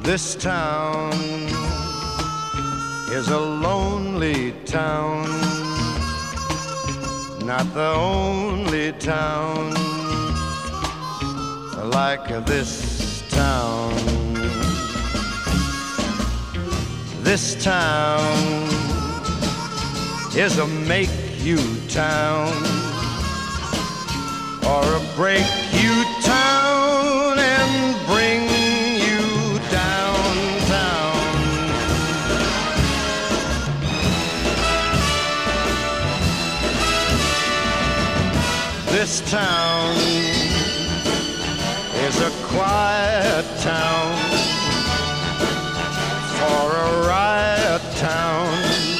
This town is a lonely town, not the only town like this town. This town is a make-you town or a break-you town and bring you downtown. This town is a quiet town for a riot town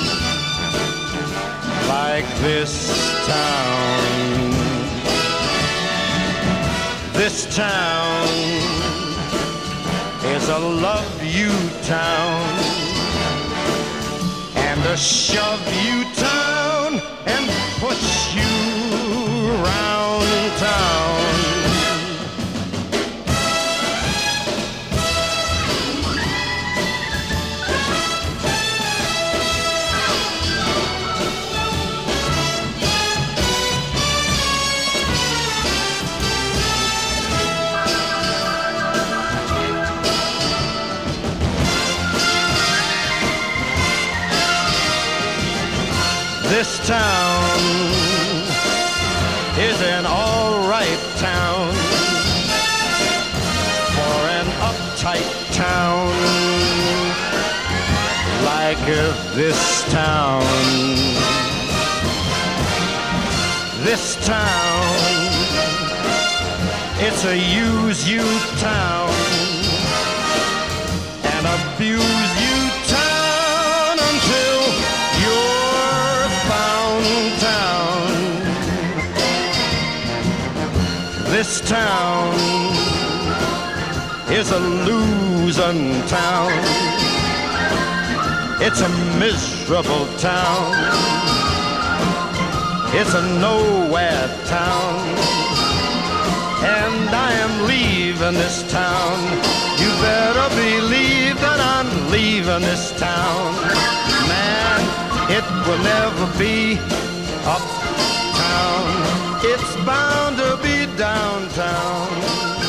like this town. This town is a love you town and a shove you town and push you round town. This town is an all-right town for an uptight town like this town. This town, it's a use-you town, an abuse-you town until you're found town. This town is a losing town. It's a miserable town. It's a nowhere town. And I am leaving this town. You better believe that I'm leaving this town. Man, it will never be uptown. It's bound to be downtown.